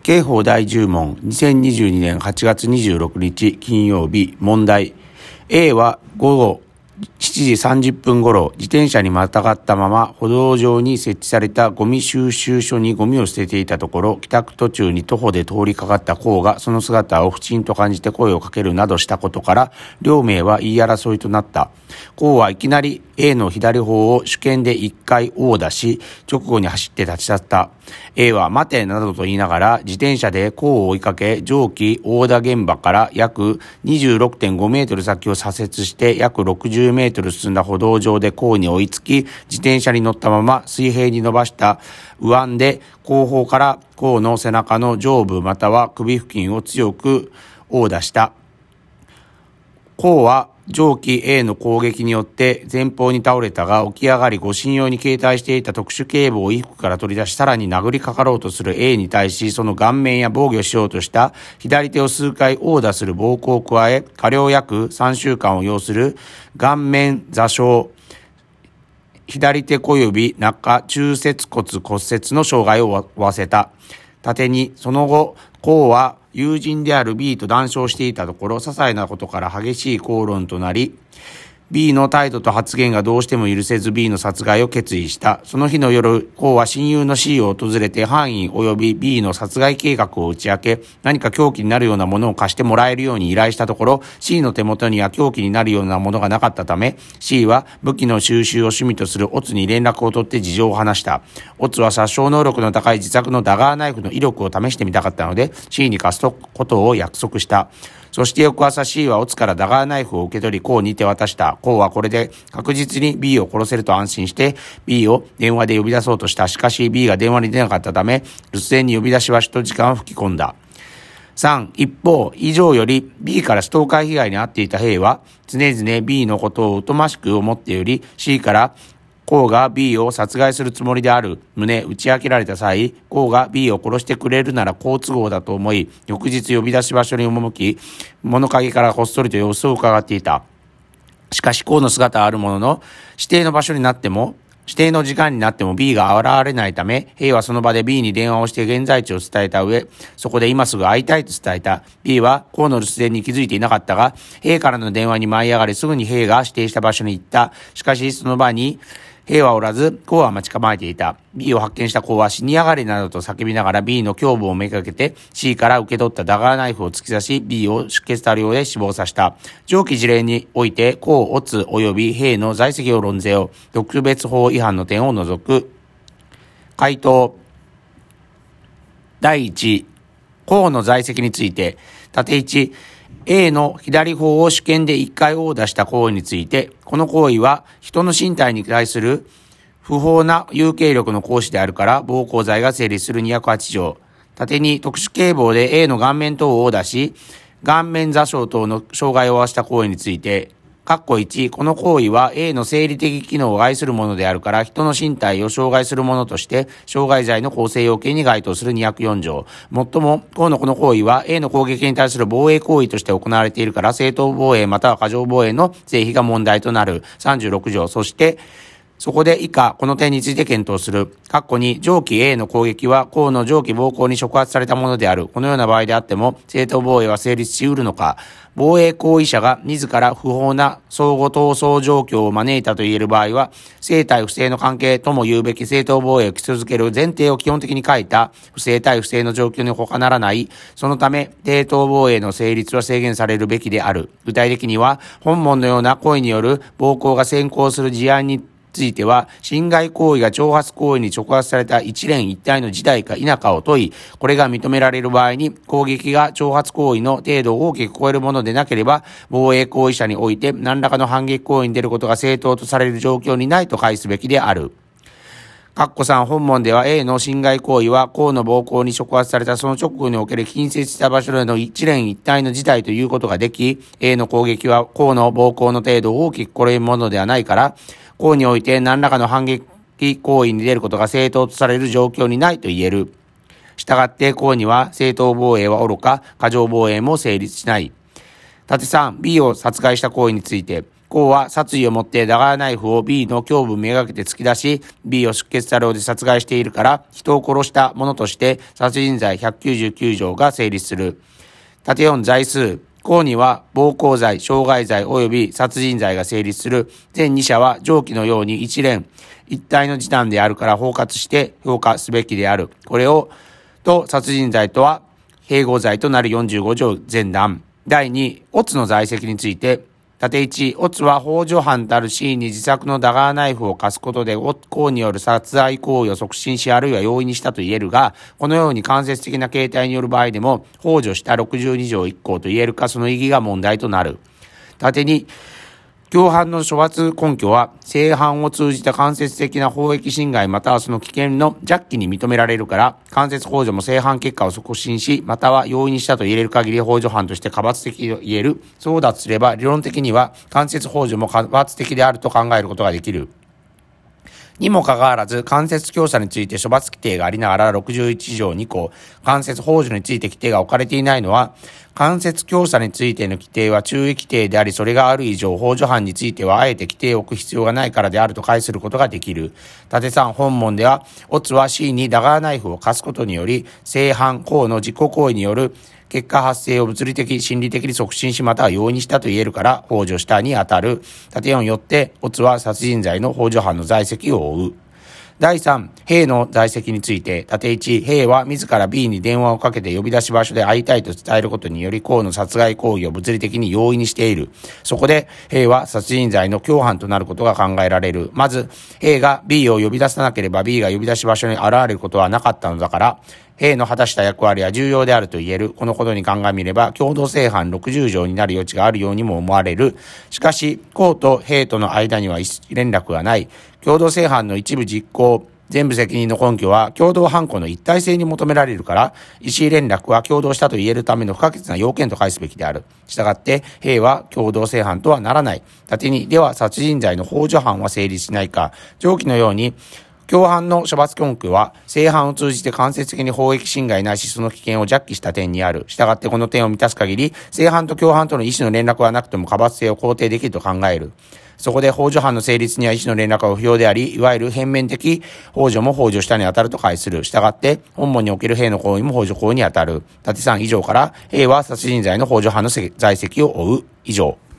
刑法第10問、2022年8月26日金曜日、問題。A は午後7時30分頃、自転車にまたがったまま歩道上に設置されたゴミ収集所にゴミを捨てていたところ、帰宅途中に徒歩で通りかかった甲がその姿を不審と感じて声をかけるなどしたことから、両名は言い争いとなった。甲はいきなり A の左方を主剣で1回殴打し、直後に走って立ち去った。A は待てなどと言いながら自転車で甲を追いかけ、上記殴打現場から約 26.5 メートル先を左折して約60メートル進んだ歩道上で甲に追いつき、自転車に乗ったまま水平に伸ばした右腕で後方から甲の背中の上部または首付近を強く殴打した。甲は上記 A の攻撃によって前方に倒れたが、起き上がり護身用に携帯していた特殊警棒を衣服から取り出し、さらに殴りかかろうとする A に対し、その顔面や防御しようとした左手を数回殴打する暴行を加え、加療約3週間を要する顔面挫傷、左手小指中中節骨骨折の傷害を負わせた。盾に、その後、甲は友人である B と談笑していたところ、些細なことから激しい口論となり、B の態度と発言がどうしても許せず B の殺害を決意した。その日の夜、甲は親友の C を訪れて犯人及び B の殺害計画を打ち明け、何か凶器になるようなものを貸してもらえるように依頼したところ、C の手元には凶器になるようなものがなかったため、C は武器の収集を趣味とするオツに連絡を取って事情を話した。オツは殺傷能力の高い自作のダガーナイフの威力を試してみたかったので、C に貸すことを約束した。そして翌朝 C はオツからダガーナイフを受け取り甲に手渡した。甲はこれで確実に B を殺せると安心して B を電話で呼び出そうとした。しかし B が電話に出なかったため、留守電に呼び出しはしと時間を吹き込んだ。3. 一方、以上より B からストーカー被害に遭っていた兵は常々 B のことを疎ましく思っており、 C から甲が B を殺害するつもりである旨打ち明けられた際、甲が B を殺してくれるなら好都合だと思い、翌日呼び出し場所に赴き、物陰からこっそりと様子を伺っていた。しかし甲の姿はあるものの、指定の場所になっても指定の時間になっても B が現れないため、兵はその場で B に電話をして現在地を伝えた上、そこで今すぐ会いたいと伝えた。B は甲の留守電に気づいていなかったが、兵からの電話に舞い上がり、すぐに兵が指定した場所に行った。しかしその場に兵はおらず、甲は待ち構えていた。B を発見した甲は死に上がりなどと叫びながら B の胸部をめがけて C から受け取ったダガーナイフを突き刺し B を出血多量で死亡させた。上記事例において甲、オツ及び兵の在籍を論ぜよ。特別法違反の点を除く。回答。第一、甲の在籍について、縦1、A の左方を主剣で1回殴打した行為について、この行為は人の身体に対する不法な有形力の行使であるから暴行罪が成立する208条。縦に特殊警棒で A の顔面等を殴打し、顔面挫傷等の傷害を負わした行為について、1、この行為は A の生理的機能を害するものであるから人の身体を傷害するものとして傷害罪の構成要件に該当する204条。もっとも、この行為は A の攻撃に対する防衛行為として行われているから正当防衛または過剰防衛の是非が問題となる36条。そして、そこで以下、この点について検討する。2、上記 A の攻撃は、甲の上記暴行に触発されたものである。このような場合であっても、正当防衛は成立し得るのか。防衛行為者が自ら不法な相互闘争状況を招いたと言える場合は、正対不正の関係とも言うべき正当防衛を基礎づける前提を基本的に書いた、不正対不正の状況に他ならない。そのため、正当防衛の成立は制限されるべきである。具体的には、本文のような故意による暴行が先行する事案については、侵害行為が挑発行為に触発された一連一体の事態か否かを問い、これが認められる場合に、攻撃が挑発行為の程度を大きく超えるものでなければ、防衛行為者において何らかの反撃行為に出ることが正当とされる状況にないと解すべきである。3、本文では A の侵害行為は甲の暴行に触発されたその直後における近接した場所での一連一体の事態ということができ、A の攻撃は甲の暴行の程度を大きく超えるものではないから、甲において何らかの反撃行為に出ることが正当とされる状況にないと言える。したがって甲には正当防衛はおろか過剰防衛も成立しない。縦3、B を殺害した行為について、 甲は殺意をもってダガーナイフを B の胸部めがけて突き出し、B を出血多量で殺害しているから、人を殺した者として殺人罪199条が成立する。縦4罪数。甲には暴行罪、傷害罪及び殺人罪が成立する。全2者は上記のように一連、一体の事案であるから包括して評価すべきである。これを、殺人罪とは、併合罪となる45条前段。第2、オツの在籍について、縦1、オツは幇助犯たる C に自作のダガーナイフを貸すことで、甲による殺害行為を促進し、あるいは容易にしたと言えるが、このように間接的な形態による場合でも、幇助した62条1項と言えるか、その意義が問題となる。縦2、共犯の処罰根拠は、正犯を通じた間接的な法益侵害またはその危険の弱気に認められるから、間接幇助も正犯結果を促進し、または容易にしたと言える限り幇助犯として過罰的と言える。そうだとすれば、理論的には間接幇助も過罰的であると考えることができる。にもかかわらず、間接教唆について処罰規定がありながら61条2項、間接幇助について規定が置かれていないのは、間接教唆についての規定は注意規定であり、それがある以上、幇助犯についてはあえて規定を置く必要がないからであると解することができる。縦3、本文では、オツは C にダガーナイフを貸すことにより、正犯、甲の実行行為による結果発生を物理的、心理的に促進し、または容易にしたと言えるから、幇助したに当たる。縦4よって、オツは殺人罪の幇助犯の在籍を負う。第3、兵の在籍について、縦1、兵は自ら B に電話をかけて呼び出し場所で会いたいと伝えることにより、甲の殺害行為を物理的に容易にしている。そこで、兵は殺人罪の共犯となることが考えられる。まず、兵が B を呼び出さなければ B が呼び出し場所に現れることはなかったのだから、兵の果たした役割は重要であると言える。このことに鑑みれば、共同正犯60条になる余地があるようにも思われる。しかし、甲と兵との間には連絡がない。共同正犯の一部実行、全部責任の根拠は共同犯行の一体性に求められるから、意思連絡は共同したと言えるための不可欠な要件と解すべきである。したがって、兵は共同正犯とはならない。縦に、では殺人罪の幇助犯は成立しないか。上記のように、共犯の処罰根拠は、正犯を通じて間接的に法益侵害ないしその危険を弱気した点にある。したがってこの点を満たす限り、正犯と共犯との意思の連絡はなくても過罰性を肯定できると考える。そこで幇助犯の成立には意思の連絡は不要であり、いわゆる片面的幇助も幇助したに当たると解する。したがって、本文における兵の行為も幇助行為に当たる。縦3以上から、兵は殺人罪の幇助犯の在籍を負う。以上。